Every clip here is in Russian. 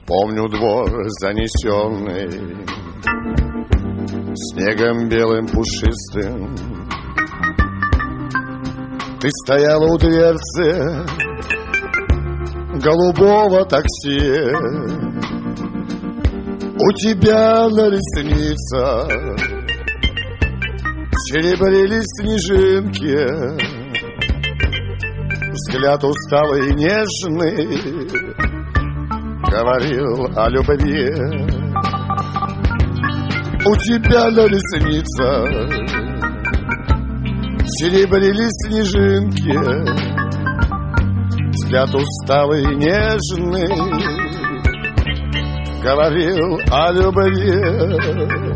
Помню двор, занесенный снегом белым пушистым. Ты стояла у дверцы голубого такси. У тебя на ресницах серебрились снежинки. Взгляд усталый и нежный говорил о любви. У тебя на ресницах серебрились снежинки. Взгляд усталый и нежный говорил о любви.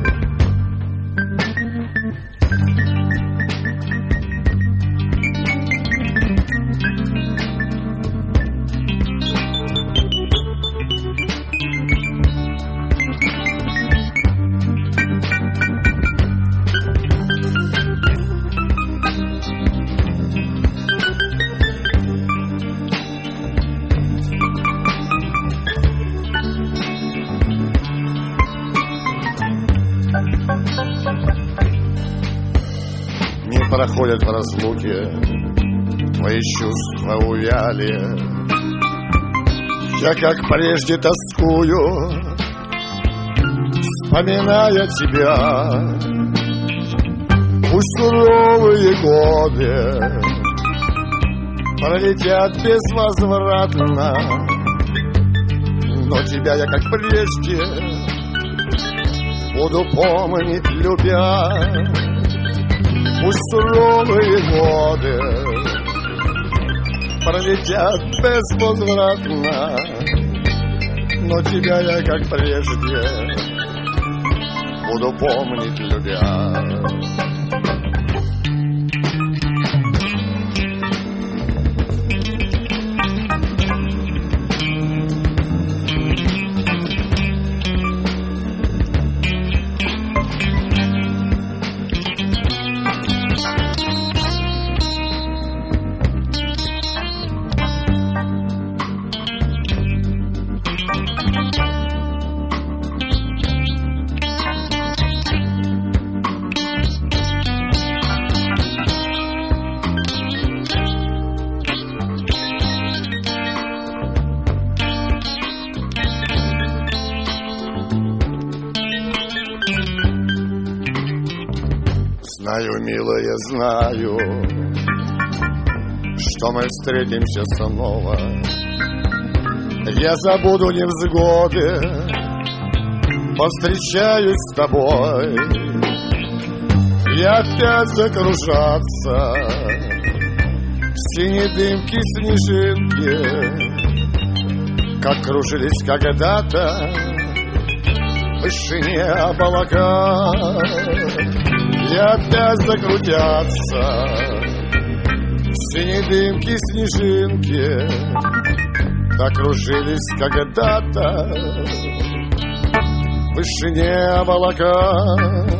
Проходят в разлуке, твои чувства увяли. Я, как прежде, тоскую, вспоминая тебя. Пусть суровые годы пролетят безвозвратно, но тебя я, как прежде, буду помнить, любя. Пусть суровые годы пролетят безвозвратно, но тебя я, как прежде, буду помнить, любя. Знаю, милая, знаю, что мы встретимся снова. Я забуду невзгоды, повстречаюсь с тобой. И опять закружатся в синей дымке снежинки, как кружились когда-то в вышине облака. И опять закрутятся в синей дымке снежинки, так кружились когда-то в вышине облака.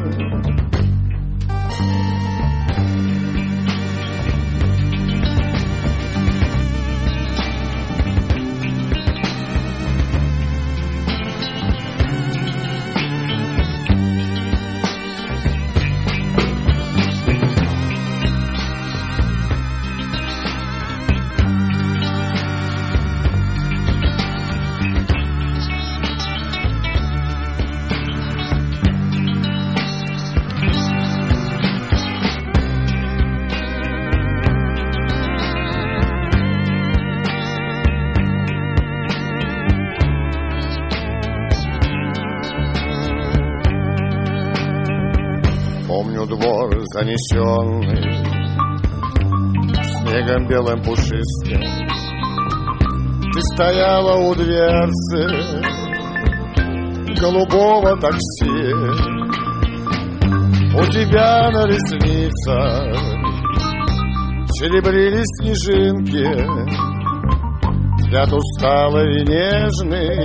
Помню двор, занесенный снегом белым пушистым. Ты стояла у дверцы голубого такси. У тебя на ресницах серебрились снежинки. Взгляд усталый и нежный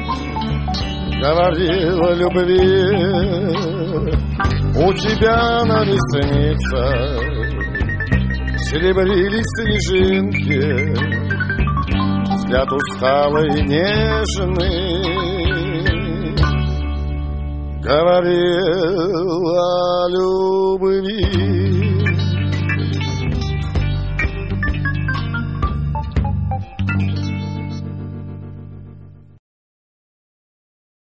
говорил о любви. У тебя на ресницах серебрились снежинки. взгляд усталый, нежный, говорил о любви.